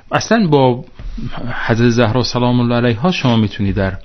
اصلا با حضرت زهرا سلام الله علیها شما میتونی در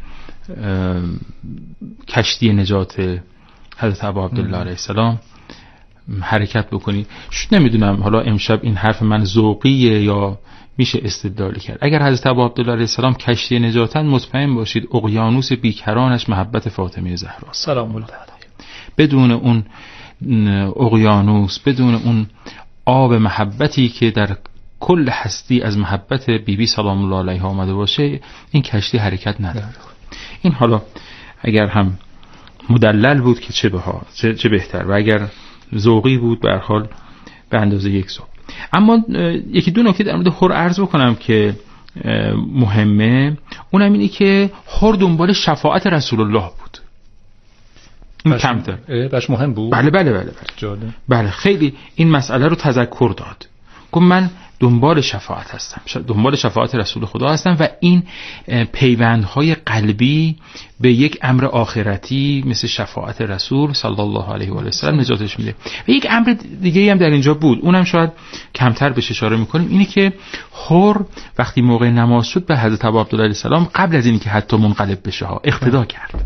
کشتی نجات حضرت ابا عبدالله علیه السلام حرکت بکنی. نمیدونم حالا امشب این حرف من ذوقیه یا میشه استدلال کرد. اگر حضرت ابا عبدالله علیه السلام کشتی نجاتن، مطمئن باشید اقیانوس بیکرانش محبت فاطمه زهرا سلام الله علیها. بدون اون اقیانوس، بدون اون آب محبتی که در کل هستی از محبت بیبی سلام الله علیها آمده باشه، این کشتی حرکت نداره. این حالا اگر هم مدلل بود که چه بهتر، و اگر ذوقی بود به هر حال به اندازه یک ذوق. اما یکی دو نکته در مورد حر عرض بکنم که مهمه. اونم اینه که حر دنبال شفاعت رسول الله بود. این کمتر باش مهم بود. بله جالب. بله خیلی این مسئله رو تذکر داد. گفت من دنبال شفاعت هستم، دنبال شفاعت رسول خدا هستم، و این پیوندهای قلبی به یک امر آخرتی مثل شفاعت رسول صلی الله علیه و آله و سلم نجاتش میده. و یک امر دیگه هم در اینجا بود، اونم شاید کمتر بهش اشاره میکنیم، اینه که حر وقتی موقع نماز شد به حضرت ابا عبدالله علیه السلام قبل از اینکه حتی منقلب بشه اقتدا کرد.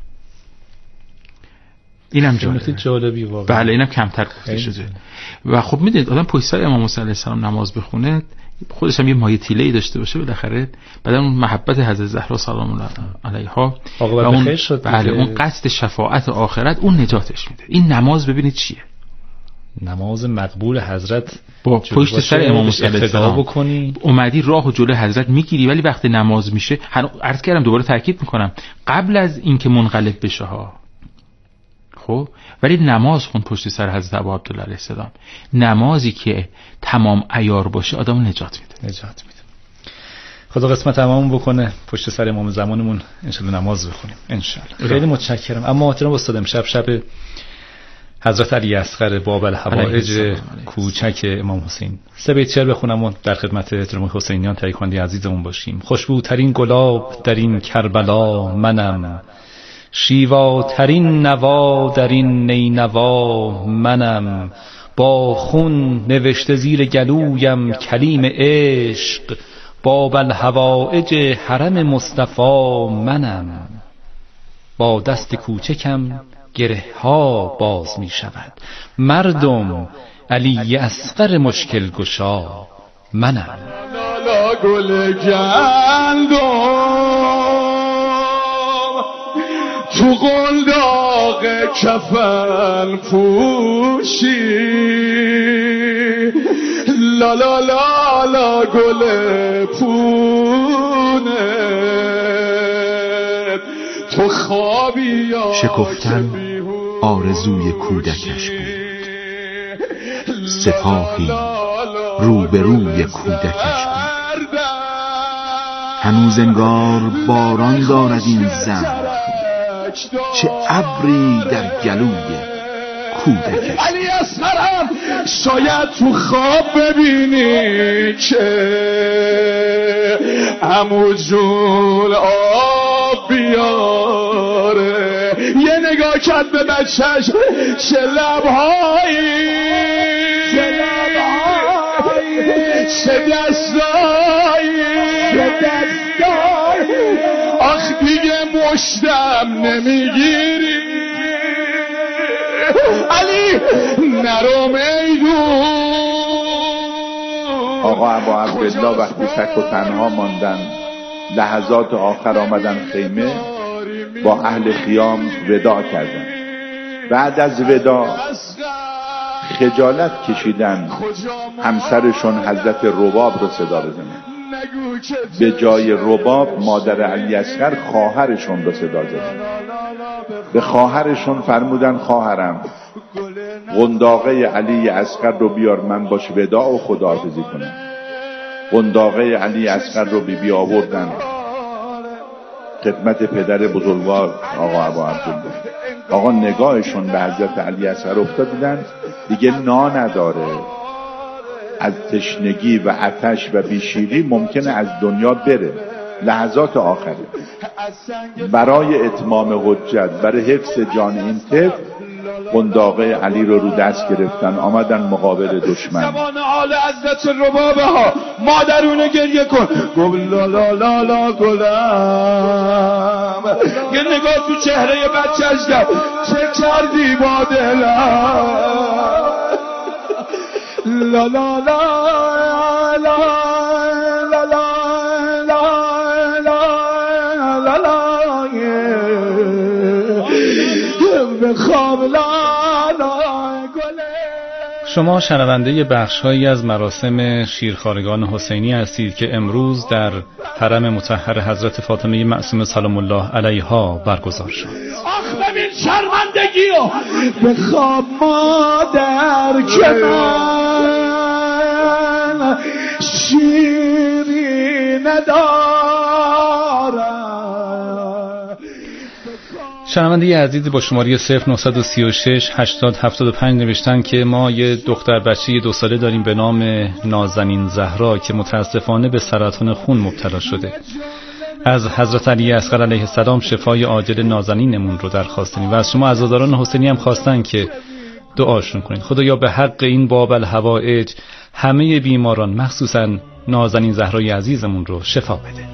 اینم جالبی واقعا. بله اینم کمتر گفته شده. و خب میدونید آدم پشت سر امام موسی علیه السلام نماز بخونه، خودش هم یه مایه تیله‌ای داشته باشه، بالاخره بعد اون محبت حضرت زهرا سلام الله علیها و اون بله اون قصد شفاعت آخرت، اون نجاتش میده. این نماز ببینید چیه، نماز مقبول حضرت با پشت سر امام موسی علیه السلام بکنی، اومدی راهو جلوی حضرت میگیری، ولی وقتی نماز میشه، عرض کردم دوباره تاکید میکنم، قبل از اینکه منقلب بشه خب، ولی نماز خون پشت سر حضرت ابا عبدالله علیه السلام، نمازی که تمام عیار باشه آدمو نجات میده. خدا قسمت تمام بکنه پشت سر امام زمانمون انشالله نماز بخونیم انشالله. خیلی متشکرم. اما محترم استاد، امشب شب حضرت علی اصغر باب الحوائج کوچک امام حسین، 3 بیت شعر بخونم و در خدمت احترام حسینیان تهیه کننده عزیزمون باشیم. خوشبوترین گلاب در این کربلا منم، شیواترین نوا در این نینوا منم، با خون نوشته زیر گلویم کلیم عشق، باب الحوائج حرم مصطفی منم، با دست کوچکم گره ها باز می شود، مردم علی اصغر مشکل گشا منم. لالا گل تو قلداق کفن پوشی، لا لا لا لا گل پونه تو خوابی. شکفتن آرزوی کودکش بود، سپاهی روبروی کودکش بود، هنوز انگار باران دارد این زن، چه ابری در گلوی کودکش. علی اصغرم شاید تو خواب ببینی که عمو جون آب بیاره، یه نگاه کرد به بچهش، چه لبهایی، چه دستایی، آخ دیگه مشتم نمیگیری علی نرو میدون. آقا ابا عبدالله وقتی تک و تنها ماندن، لحظات آخر آمدن خیمه، با اهل خیام وداع کردن. بعد از وداع خجالت کشیدن همسرشون حضرت رباب رو صدا بزنن. به جای رباب مادر علی اصغر خواهرشون رو صدا زدن. به خواهرشون فرمودن خواهرم قنداقه علی اصغر رو بیار من باش وداع و خداحافظی کنم. قنداقه علی اصغر رو بیاوردن خدمت پدر بزرگوار آقا ابا عبدالله. آقا نگاهشون به حضرت علی اصغر افتاد، دیدن دیگه نا نداره، از تشنگی و آتش و بیشیری ممکنه از دنیا بره، لحظات آخره. برای اتمام حجت، برای حفظ جان این طفل قنداقه علی رو دست گرفتن، آمدن مقابل دشمن. زبان حال حضرت ربابه ها مادرونه گریه کن، گل لا لا لا لا گلم، یه نگاه تو چهره بچه‌ش کرد، چه کردی با دلم، لا لا لا لا لا لا لا لا بخواب لا لا گله. شما شنونده بخش‌هایی از مراسم شیرخوارگان حسینی هستید که امروز در حرم مطهر حضرت فاطمه معصومه سلام الله علیها برگزار شد. آخ ببین شرمندگیو، بخواب مادر که من شیری ندارم. شنونده عزیزی با شماره 0936 8075 نوشتن که ما یه دختر بچه 2 ساله داریم به نام نازنین زهرا که متاسفانه به سرطان خون مبتلا شده. از حضرت علی اصغر علیه السلام شفای عاجل نازنینمون رو درخواست داریم و از شما عزاداران حسینی هم خواستن که دعاشون کنید. خدایا به حق این باب الحوائج همه بیماران مخصوصا نازنین زهرای عزیزمون رو شفا بده.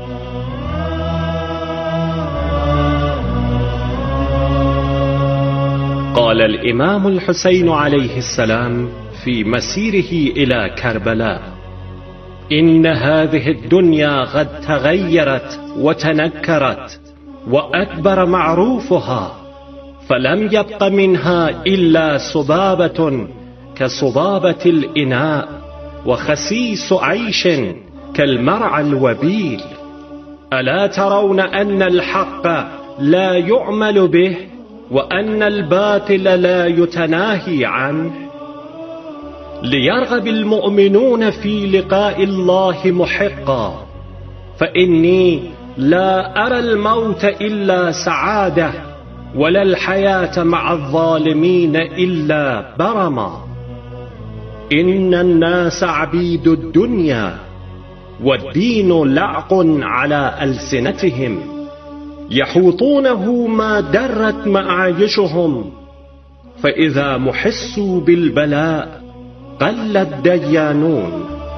قال الإمام الحسين عليه السلام في مسيره إلى كربلاء: إن هذه الدنيا قد تغيرت وتنكرت وأكبر معروفها، فلم يبق منها إلا صبابة كصبابة الإناء وخسيس عيش كالمرعى الوبيل. ألا ترون أن الحق لا يعمل به وأن الباطل لا يتناهي عنه؟ ليرغب المؤمنون في لقاء الله محقا، فإني لا أرى الموت إلا سعادة ولا الحياة مع الظالمين إلا برما. إن الناس عبيد الدنيا والدين لعق على ألسنتهم، يحوطونه ما درت معايشهم، فإذا محسوا بالبلاء قل الديانون.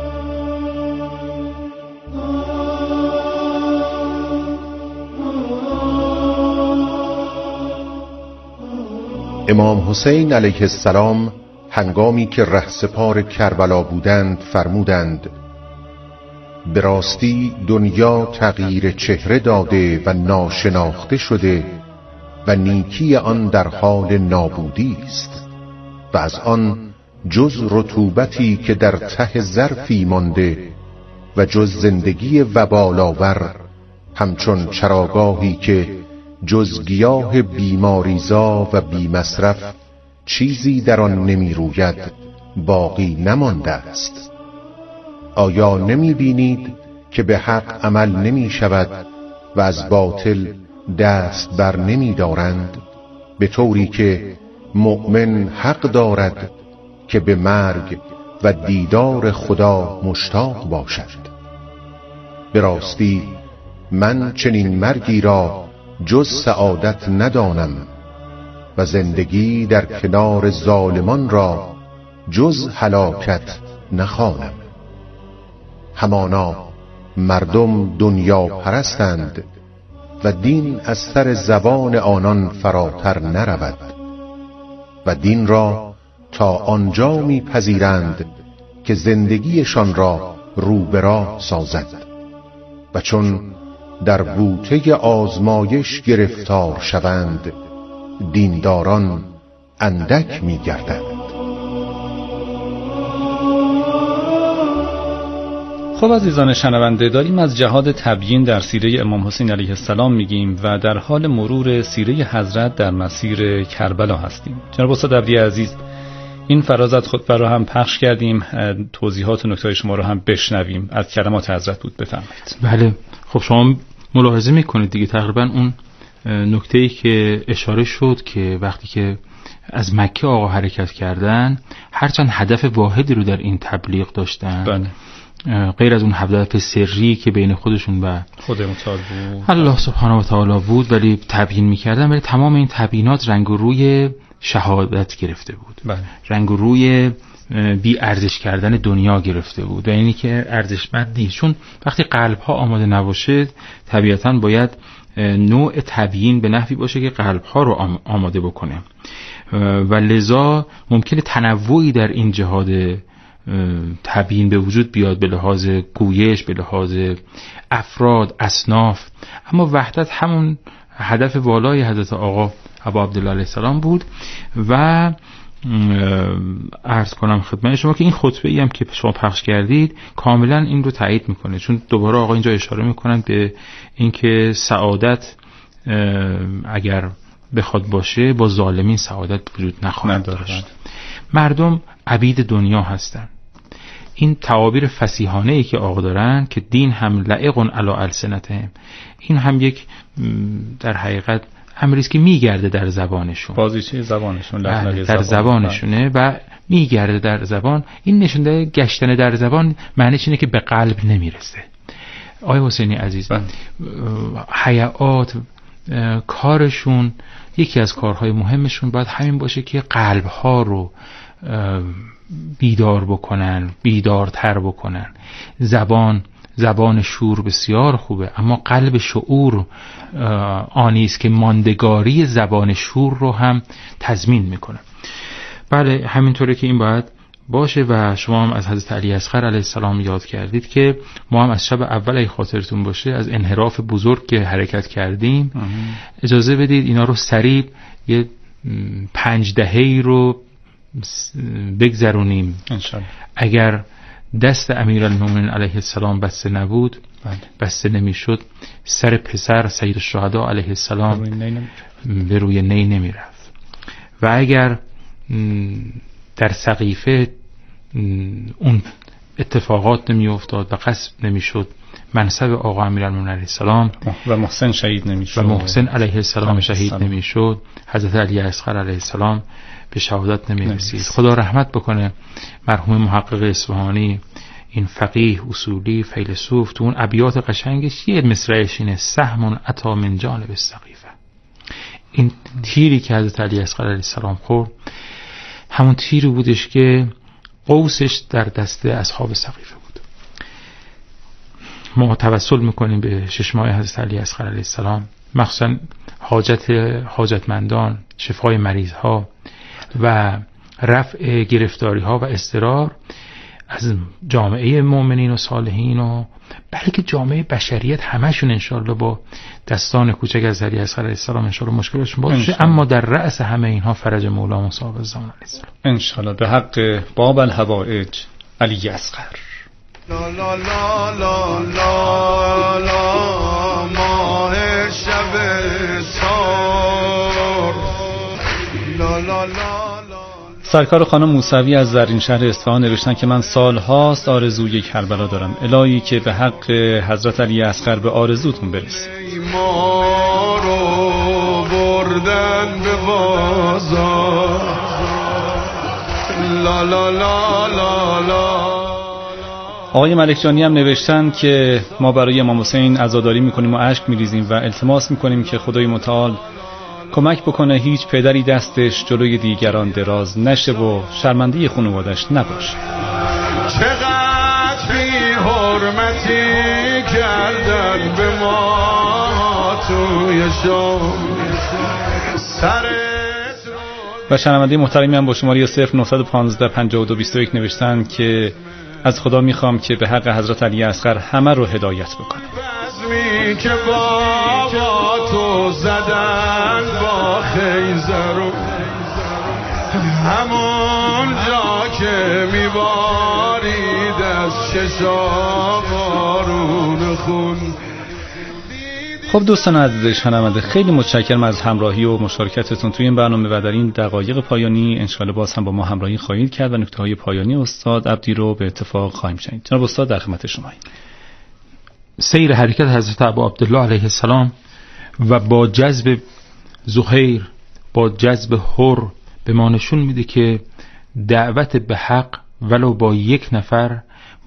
امام حسین علیه السلام هنگامی که رهسپار کربلا بودند فرمودند: به راستی دنیا تغییر چهره داده و ناشناخته شده و نیکی آن در حال نابودی است و از آن جز رطوبتی که در ته ظرفی مانده و جز زندگی وبال‌آور همچون چراگاهی که جز گیاه بیماریزا و بیمصرف چیزی در آن نمی روید باقی نمانده است. آیا نمی بینید که به حق عمل نمی شود و از باطل دست بر نمی دارند، به طوری که مؤمن حق دارد که به مرگ و دیدار خدا مشتاق باشد. به راستی من چنین مرگی را جز سعادت ندانم و زندگی در کنار ظالمان را جز هلاکت نخوانم. همانا مردم دنیا پرستند و دین از سر زبان آنان فراتر نرود و دین را تا آنجا میپذیرند که زندگیشان را روبرا سازد و چون در بوته آزمایش گرفتار شوند دینداران اندک میگردند. خب عزیزان شنونده، داریم از جهاد تبیین در سیره امام حسین علیه السلام میگیم و در حال مرور سیره حضرت در مسیر کربلا هستیم. جناب استاد ابری عزیز، این فرازت خطبه رو هم پخش کردیم، توضیحات و نکته‌های شما رو هم بشنویم. از کلمات حضرت بود، بفرمایید. بله، خب شما ملاحظه میکنید دیگه تقریبا اون نکته‌ای که اشاره شد که وقتی که از مکه آقا حرکت کردن، هرچند هدف واحدی رو در این تبلیغ داشتن، بله، غیر از اون هدف سری که بین خودشون و خود متعال بود، الله سبحانه و تعالی بود، ولی تبیین میکردن، ولی تمام این تبیینات رنگ و روی شهادت گرفته بود. بله. رنگ و روی بی ارزش کردن دنیا گرفته بود و اینی که ارزشمند نیست. چون وقتی قلب ها آماده نباشه طبیعتاً باید نوع تبیین به نحوی باشه که قلب ها رو آماده بکنه و لذا ممکنه تنوعی در این جهاد تبیین به وجود بیاد، به لحاظ گویش، به لحاظ افراد، اصناف، اما وحدت همون هدف والای حضرت آقا ابا عبدالله علیه السلام بود. و عرض کنم خدمت شما که این خطبه ای هم که شما پخش کردید کاملا این رو تایید میکنه، چون دوباره آقا اینجا اشاره میکنن به اینکه سعادت اگر بخواد باشه با ظالمین سعادت وجود نخواهد داشت. مردم عبید دنیا هستن. این تعابیر فصیحانه ای که آقا دارن که دین هم لعق علی السنتهم، این هم یک در حقیقت امری است که میگرده در زبانشون، بازیچه زبانشون، در زبانشونه و میگرده در زبان. این نشونده گشتن در زبان معنیش اینه که به قلب نمیرسه. آقای حسینی عزیز، حیات کارشون، یکی از کارهای مهمشون باید همین باشه که قلبها رو بیدار بکنن، بیدارتر بکنن. زبان شور بسیار خوبه، اما قلب شعور آنی است که ماندگاری زبان شور رو هم تضمین میکنه. بله همینطوره که این باید باشه. و شما هم از حضرت علی اصغر علیه السلام یاد کردید که ما هم از شب اول ای خاطرتون باشه از انحراف بزرگ که حرکت کردیم اجازه بدید اینا رو سریع یه 5 دهه‌ای رو بگذرونیم. انشالله. اگر دست امیرالمومنین علیه السلام بسته نبود، بسته نمیشد، سر پسر سید الشهدا علیه السلام به روی نی نمیرفت. و اگر در سقیفه اون اتفاقات نمی افتاد و غصب نمی شد، منصب آقا امیرالمومنین علیه السلام و محسن شهید نمی شد، و محسن علیه السلام شهید نمی شد، حضرت علی اصغر علیه السلام به شهادت نمی رسید. خدا رحمت بکنه مرحوم محقق اصفهانی، این فقیه اصولی فیلسوف، تو اون ابیات قشنگش یه مصرعش اینه: سهم عطا من جانب السقیفه. این تیری که حضرت علی اصغر علیه السلام خورد همون تیری بودش که قوسش در دست اصحاب سقیفه بود. ما توسل میکنیم به ششمای حضرت علی اصغر علیه السلام، مخصوصا حاجتمندان، شفای مریض ها و رفع گرفتاری ها و اضطرار از جامعه مؤمنین و صالحین و بلکه جامعه بشریت همشون انشالله با دستان کوچک از علی اصغر علیه السلام انشالله مشکلشون باشه، اما در رأس همه اینها فرج مولا مصاب الزمان علیه السلام انشالله. به حق باب الحوائج علی اصغر. لا لا لا لا لا لا ماه شب سار لا لا لا. سرکار خانم موسوی از زرین شهر اصفهان نوشتن که من سالهاست آرزوی کربلا دارم، الهی که به حق حضرت علی اصغر به آرزوتون برسید. ما رو بردن به بازار لا لا لا لا لا. آقای ملکجانی هم نوشتن که ما برای امام حسین عزاداری میکنیم و اشک میریزیم و التماس میکنیم که خدای متعال کمک بکنه هیچ پدری دستش جلوی دیگران دراز نشه و شرمنده خانوادش نباشه. چقدر بی حرمتی کردن به ما توی شام و شنونده محترمی هم با شماره 0915 52 21 نوشتن که از خدا میخوام که به حق حضرت علی اصغر همه رو هدایت بکنه. بزمی که بابا تو زدن با خیزر و همون جا که میبارید از چشا بارون خون. خب دوستان عزیز شنونده، خیلی متشکرم از همراهی و مشارکتتون توی این برنامه و در این دقایق پایانی انشاءالله باز هم با ما همراهی خواهید کرد و نکته‌های پایانی استاد عبدی رو به اتفاق خواهیم شنید. جناب استاد در خدمت شما. سیر حرکت حضرت ابا عبدالله علیه السلام و با جذب زهیر، با جذب حر به ما نشون میده که دعوت به حق ولو با یک نفر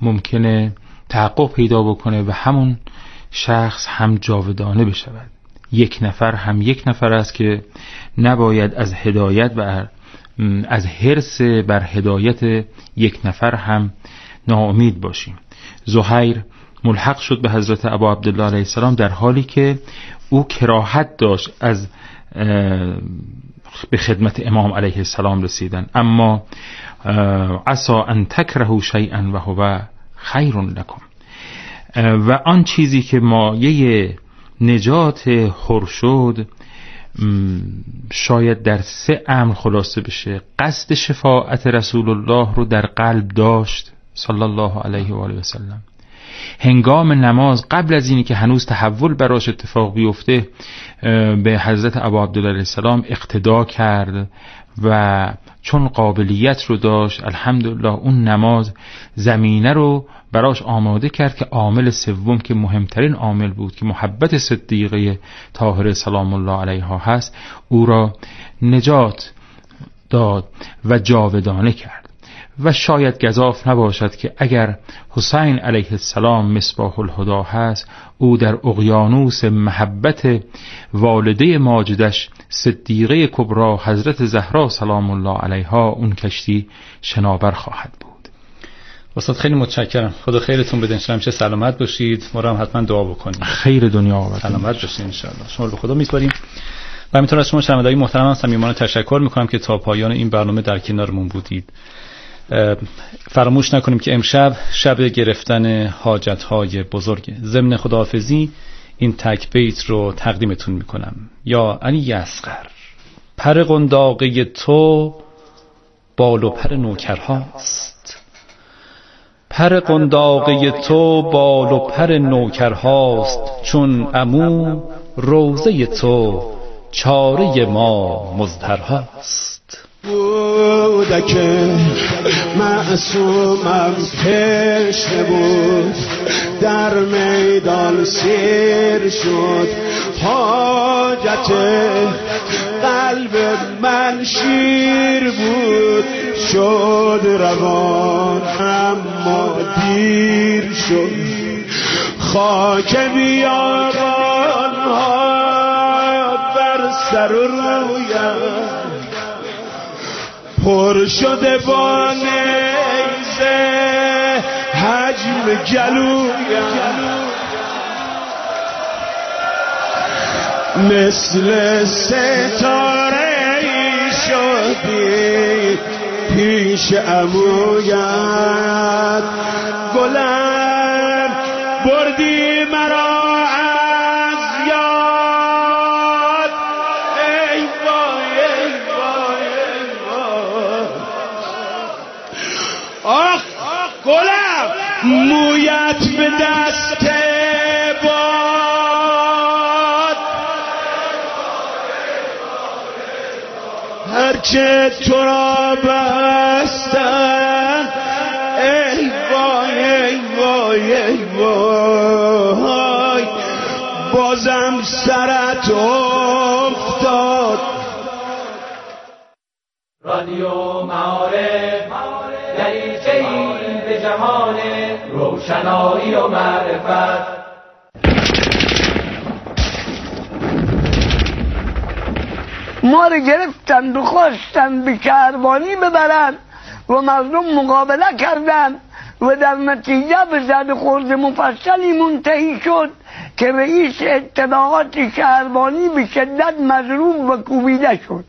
ممکنه تحقق پیدا بکنه و همون شخص هم جاودانه بشود. یک نفر هم یک نفر است که نباید از هدایت و از حرص بر هدایت یک نفر هم ناامید باشیم. زهیر ملحق شد به حضرت ابا عبدالله علیه السلام در حالی که او کراهت داشت از به خدمت امام علیه السلام رسیدن. اما عسى ان تکرهوا شیئا و هو خیر لکم، و آن چیزی که مایه نجات حر شد شاید در 3 امر خلاصه بشه. قصد شفاعت رسول الله رو در قلب داشت صلی الله علیه و آله و سلم. هنگام نماز قبل از اینی که هنوز تحول براش اتفاق بیفته به حضرت ابا عبدالله علیه السلام اقتدا کرد و چون قابلیت رو داشت الحمدلله اون نماز زمینه رو براش آماده کرد که عامل سوم که مهمترین عامل بود که محبت صدیقه طاهره سلام الله علیها هست او را نجات داد و جاودانه کرد. و شاید گزاف نباشد که اگر حسین علیه السلام مصباح الهدی هست، او در اقیانوس محبت والده ماجدش صدیقه کبرا حضرت زهرا سلام الله علیها اون کشتی شناور خواهد بود. استاد خیلی متشکرم، خدا خیرتون بده، انشالله همیشه سلامت باشید. ما رو هم حتما دعا بکنید خیر دنیا و سلامت باشید انشالله. شما رو به خدا میسپاریم و همینطور از شما شنوندگان محترم هم صمیمانه تشکر میکنم که تا پایان این برنامه در کنارمون بودید. فراموش نکنیم که امشب شب گرفتن حاجت‌های بزرگه. ضمن خداحافظی این تک بیت رو تقدیمتون میکنم. یا علی اصغر، پر قنداقه تو بال و پر نوکرهاست، پر قنداقه تو بال و پر نوکرهاست، چون عمو روضه تو چاره ما مزدرهاست. کودک معصومم تشنه بود، در میدان سیر شد، حاجت قلب من شیر بود، شد روان اما دیر شد، خاک بیابان ها بر سر و رویم پر شده با نیزه حجم گلویم، مثل ستاره شدی پیش عمویت، گلم بردی مرا از یاد، ای وای ای وای ای وای، آخ گلم مویت به دست باد، هرچه تو را بستن، ای وای ای وای ای وای، بازم سرت افتاد. رادیو معارف دریچه‌ای به جهان روشنایی و معرفت. ما رو گرفتند و خواستند به شهربانی ببرند و مردم مقابله کردند و در نتیجه به زد خورد مفصلی منتهی شد که رئیس اطلاعات شهربانی به شدت مضروب و کوبیده شد.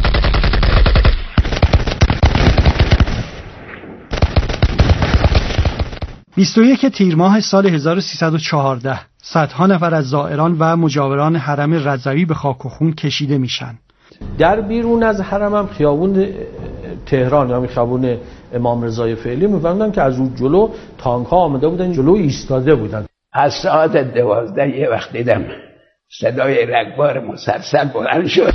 بیست تیر ماه سال 1314 صدها نفر از زائران و مجاوران حرم رضوی به خاک و خون کشیده میشن. در بیرون از حرم هم خیابون تهران، یعنی خیابون امام رضای فعلی، می‌فهمیدن که از اون جلو تانک ها آمده بودن، جلو ایستاده بودن. از ساعت 12 یه وقت دیدم صدای رگبار مسلسل بلند شد.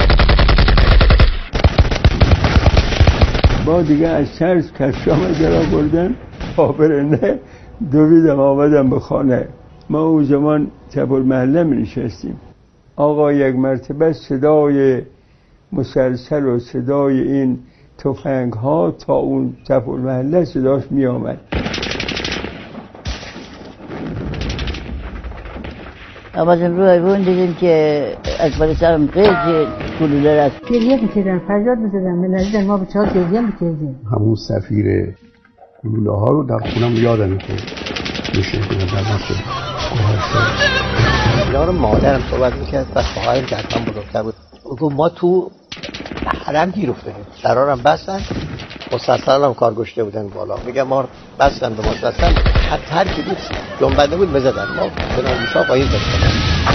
با دیگه از ترس کشام جرا بردن آبرنه دویدم آمدم به خانه. ما اون زمان تبر محله می نشستیم. آقا یک مرتبه صدای مسلسل و صدای این تفنگ ها تا اون تبر محله صداش می آمد. آمدیم روی ایوان دیدیم که اکبر سرم قیج گلوله رفت. گریه میکردن، فریاد میزدن، ملازم ما بچه ها گریه میکردیم. همون سفیر گلوله ها رو در خونم یادم که میشه کنه در وقت گوهرشاد. اینا رو مادرم صحبت میکرد و خواهرم که حتما بزرگتر بود. گفت ما تو حرم گیر افتادیم، درارم بستن، مسلسل هم کار گشته بودن بالا. میگم ما بستن به مسلسل، هر کی بود جنبنده بود بزدن، ما به ناموسا قایم داشتن.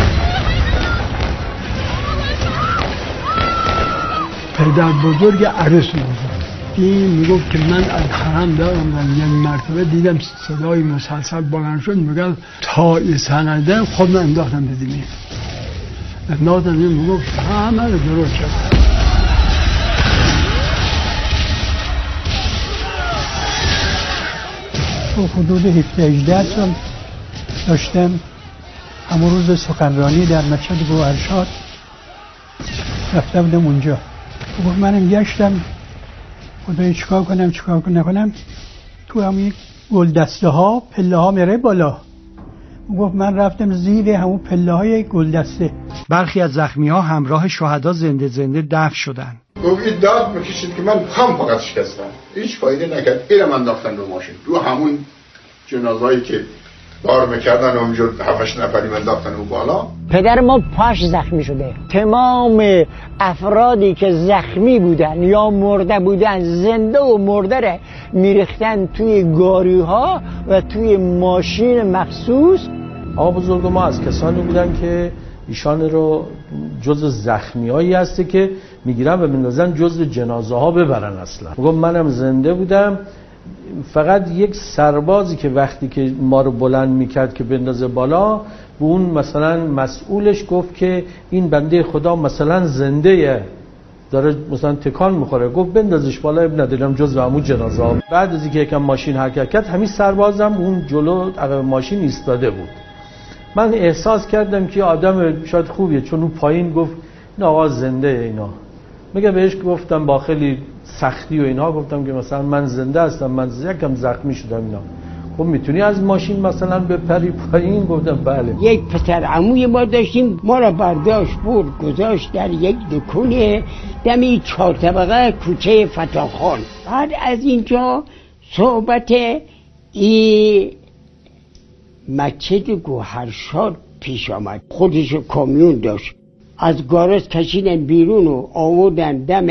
پدر بزرگ عروس بود. این میگفت که من از حرم دارم و یک مرتبه دیدم صدای مسلسل بلند شد، میگه تا این سنده خود من انداختم دیدیم. انداختم این میگفت همه رو درست شد. تو حدود 17-18 سال داشتم همون روز سخنرانی در مسجد گوهرشاد رفته بودم اونجا. گفت منم گشتم خدای چیکار کنم نکنم، تو همون گل دسته ها پله ها میره بالا. گفت من رفتم زیر همون پله های گل دسته. برخی از زخمی ها همراه شهدا زنده دفن شدند. گفت این داد میکشید که من هم فقط شکستم، هیچ فایده نکرد. اینم انداختن رو ماشین، رو همون جنازهایی که بار میکردن اونجور 7 نفری انداختن رو بالا. پدر ما پاش زخمی شده. تمام افرادی که زخمی بودن یا مرده بودن، زنده و مرده را میریختن توی گاری ها و توی ماشین مخصوص. آقا بزرگ ما از کسانی بودن که ایشان رو جز زخمی هایی هسته که میگیرن و بندازن جز جنازه ها ببرن. اصلا میگم منم زنده بودم، فقط یک سربازی که وقتی که ما رو بلند میکرد که بندازه بالا، به اون مثلا مسئولش گفت که این بنده خدا مثلا زنده داره مثلا تکان میخوره، گفت بندازش بالا، اب ندارم جز همون جنازه ها. بعد از اینکه یکم ماشین حرکت کرد، همین سربازم اون جلو عقب ماشین ایستاده بود. من احساس کردم که آدم شاید خوبیه، چون اون پایین گفت این آقا زنده اینا. میگه بهش گفتم با خیلی سختی و اینها، گفتم که مثلا من زنده هستم، من یکم زخمی شدم اینا. خب میتونی از ماشین مثلا بپری پایین؟ گفتم بله. یک پسر عموی ما داشتیم، ما را برداشت برد گذاشت در یک دکونه دمی 4 طبقه کوچه فتاخان. بعد از اینجا صحبت این مسجد گوهرشاد پیش آمد. خودش کامیون داشت، از گاراژ کشیدن بیرون و آوردن دم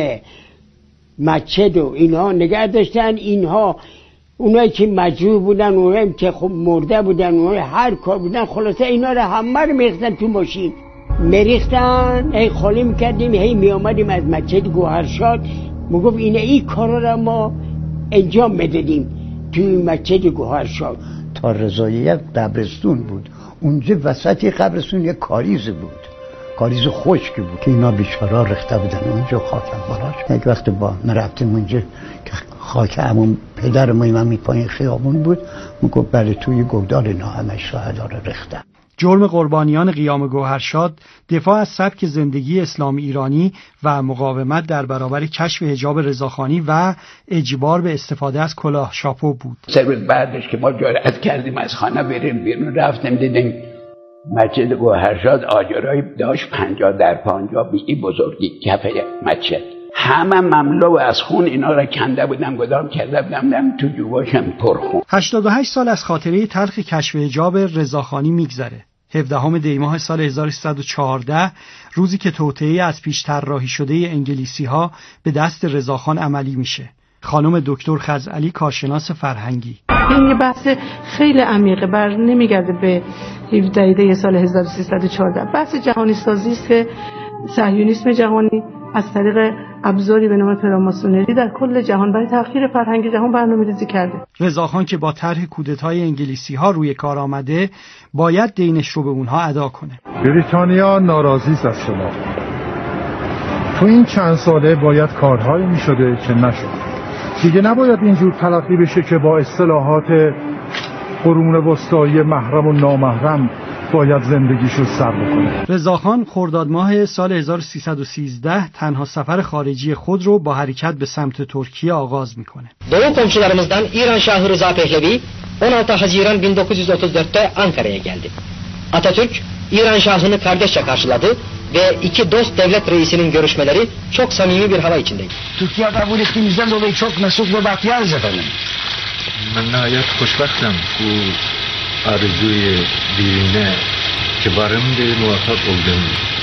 مسجد و اینها نگه داشتن. اینها اونایی که مجروح بودن، اونایی که خب مرده بودن، اونایی هر کار بودن، خلاصه اینا رو همه رو میریختن تو ماشین، میریختن، هی خالی میکردیم، هی میامدیم از مسجد گوهرشاد. میگفت این کارا رو ما انجام میدادیم توی مسجد گوهرشاد. تا رضاییت قبرستون بود، اونجا وسط قبرستون یک کاریز بود، کاریز خشک بود که اینا بیچارا رخته بودن اونجا خاکم بالاش. یک وقت با رفتیم اونجا که خاک همون پدر ما پایین خیابون بود، میگفت بله توی گودال اینا همه شهدا رو رختن. جرم قربانیان قیام گوهرشاد دفاع از سبک زندگی اسلام ایرانی و مقاومت در برابر کشف حجاب رضاخانی و اجبار به استفاده از کلاه شاپو بود. 3 روز بعدش که ما جرأت کردیم از خانه بریم بیرون، رفتیم دیدیم مسجد گوهرشاد آجرایی داشت 50 در 50 به این بزرگی کف مسجد، همه مملو از خون. اینا را کنده بودم، گدام کرده بودم تو جوباشم پرخون. 88 سال از خاطره تلخ کشف حجاب رضاخانی میگذره. 17 دی ماه سال 1314 روزی که توطئه از پیش طراحی شده انگلیسی ها به دست رضاخان عملی میشه. خانم دکتر خزعلی، کارشناس فرهنگی: این یه بحث خیلی عمیقه، بر نمیگرده به 17 دی سال 1314. بحث جهانی سازی است که صهیونیسم جهانی از طریق ابزاری به نام فراماسونری در کل جهان برای تأخیر فرهنگ جهان برنامه‌ریزی کرده. رضاخان که با طرح کودتای انگلیسی ها روی کار آمده، باید دینش رو به اونها ادا کنه. بریتانیا ناراضی است از شما. تو این چند ساله باید کارهایی می شده که نشد. دیگه نباید اینجور تلقی بشه که با اصطلاحات قرون وسطایی محرم و نامحرم باید زندگیشو سر بکنه. رضاخان خرداد ماه سال 1313 تنها سفر خارجی خود رو با حرکت به سمت ترکیه آغاز میکنه. Doğu komşularımızdan İran Şahı Rıza Pehlevi 16 Haziran 1934'te Ankara'ya geldi. Atatürk İran şahını kardeşçe karşıladı ve iki dost devlet reisinin görüşmeleri çok samimi bir hava içindeydi. Türkiye kabul ettiğimizden dolayı çok mesut ve bahtiyarız efendim. من نهایت خوشبختم او آرزوی دیرینه که barındı muvaffak oldum.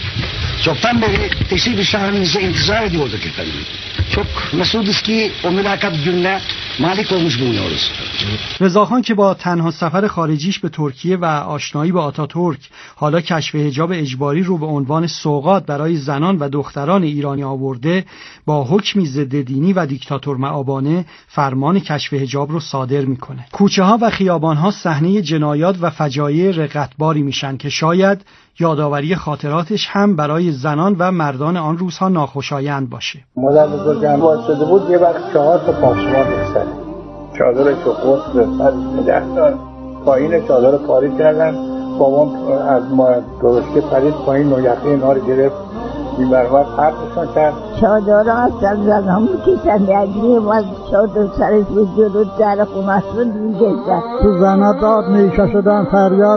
Çoktan beri teşrif-i şahınızı intizar ediyorduk efendim. Çok mesuduz ki o mülakat gününe malik olmuş bulunuyoruz. رضاخان که با تنها سفر خارجیش به ترکیه و آشنایی با آتاتورک حالا کشف حجاب اجباری رو به عنوان سوغات برای زنان و دختران ایرانی آورده، با حکمی ضد دینی و دیکتاتور مآبانه فرمان کشف حجاب رو صادر میکنه. کوچه ها و خیابان ها صحنه جنایات و فجایع رقتباری میشن که شاید یادآوری خاطراتش هم برای زنان و مردان آن روزها ناخوشایند باشه. مادر بزرگم واسطه بود یه وقت 4 تا پاسمان بستن، چادرش رو قرص به سر نگه دار، پایین چادر پاری کردن، بابام از ما درشکه پرید پایین و یخی اینا رو گرفت بیبرور پرتشان کرد. چادر ها اصلا زن ها میکشن یعنی ما چادر سرش بود جلو در خونش رو میگشتن. تو زنها داد میکشدن، فریاد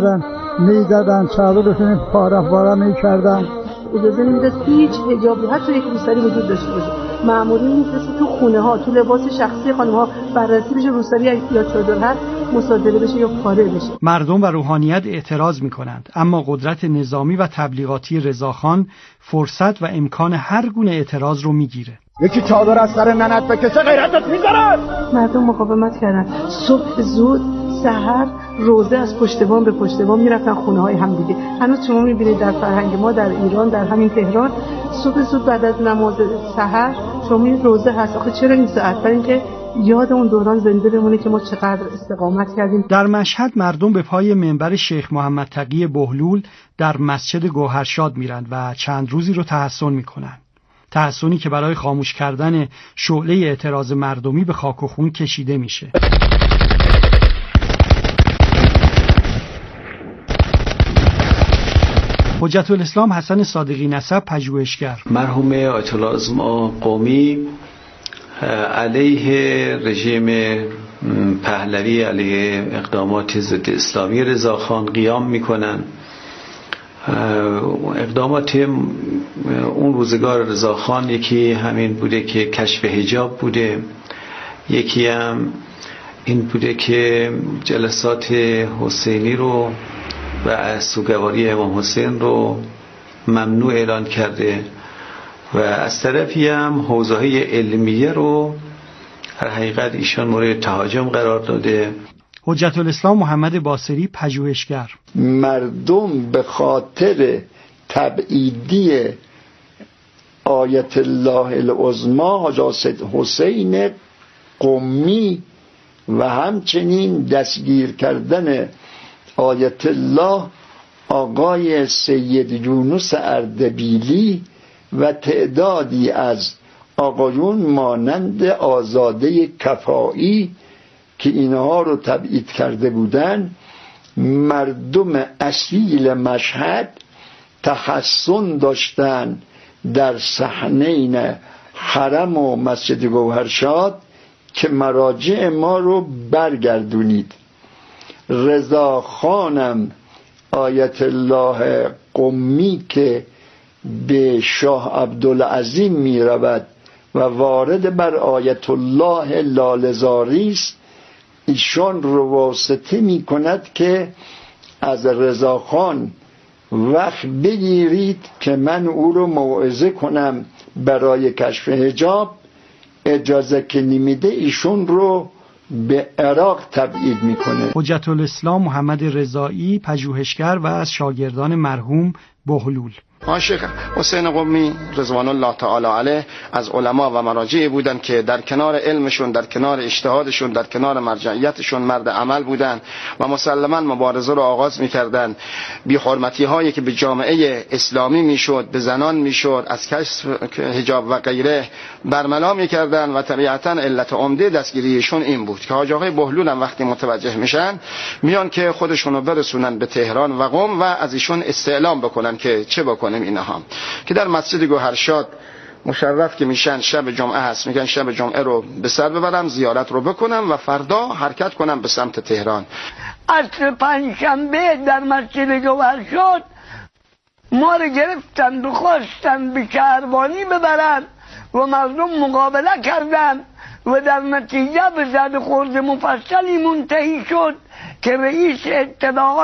میزدن، چادرشون پاره میکردن. اجازه نمیداد هیچ حجابی حتی یک روسری وجود داشته باشه. مأمورین میفرسته تو خونه ها، تو لباس شخصی خانم ها بررسی بشه، روسری یا چادر هست مصادره بشه یا پاره بشه. مردم و روحانیت اعتراض میکنند، اما قدرت نظامی و تبلیغاتی رضاخان فرصت و امکان هر گونه اعتراض رو میگیره. یکی چادر از سر ننت بکشه غیرتت میذارن. مردم مقاومت کردن. صبح زود سحر روزه از پشت بام به پشت بام میرفتن خونه های هم دیگه. هنوز شما میبینید در فرهنگ ما در ایران، در همین تهران، صبح زود بعد از نماز سحر شما میبینید روزه هست. آخه چرا این ساعت؟ برای اینکه یاد اون دوران زنده بمونه که ما چقدر استقامت کردیم. در مشهد مردم به پای منبر شیخ محمد تقی بهلول در مسجد گوهرشاد میرند و چند روزی رو تحسن میکنند. تحسنی که برای خاموش کردن شعله اعتراض مردمی به خاک و خون کشیده میشه. حجت الاسلام حسن صادقی نسب، پژوهشگر. مرحوم آیت الله عظما قمی علیه رژیم پهلوی، علیه اقدامات ضد اسلامی رضاخان قیام میکنن. اقدامات اون روزگار رضاخان یکی همین بوده که کشف حجاب بوده، یکی هم این بوده که جلسات حسینی رو و سوگواری امام حسین رو ممنوع اعلان کرده و از طرفی هم حوزه‌های علمیه رو در حقیقت ایشان مورد تهاجم قرار داده. حجت الاسلام محمد باصری، پژوهشگر. مردم به خاطر تبعیدی آیت الله العظمی حاج حسین قمی و همچنین دستگیر کردن آیت الله آقای سید یونس اردبیلی و تعدادی از آقایون مانند آزاده کفایی که اینها رو تبعید کرده بودن، مردم اصیل مشهد تحسن داشتن در صحنین حرم و مسجد گوهرشاد که مراجع ما رو برگردونید. رضاخانم آیت الله قمی که به شاه عبدالعظیم می رود و وارد بر آیت الله لاله‌زاری است، ایشان رو واسطه می کند که از رضاخان وقت بگیرید که من او رو موعظه کنم برای کشف حجاب. اجازه که نمیده ایشون رو به عراق تبعید میکنه. حجت الاسلام محمد رضایی، پژوهشگر و از شاگردان مرحوم بهلول. شیخ حسین قمی رضوان الله تعالی علیه از علما و مراجعی بودند که در کنار علمشون، در کنار اجتهادشون، در کنار مرجعیتشون مرد عمل بودند و مسلما مبارزه رو آغاز می‌کردند. بی‌حرمتی هایی که به جامعه اسلامی میشد، به زنان میشد، از کشف حجاب و غیره برملا می‌کردند و طبیعتاً علت عمده دستگیریشون این بود که حاج آقای بهلول هم وقتی متوجه میشن میان که خودشونو برسونن به تهران و قم و از ایشون استعلام بکنن که چه بکنیم. اینها که در مسجد گوهرشاد مشرف که میشن، شب جمعه هست، میگن شب جمعه رو به سر ببرم، زیارت رو بکنم و فردا حرکت کنم به سمت تهران. عصر پنجشنبه در مسجد جوهر شد، ما رو گرفتن و خواستن به شهربانی ببرن و مردم مقابله کردن و در نتیجه به زد خورد مفصلی منتهی شد که رئیس اطلاعات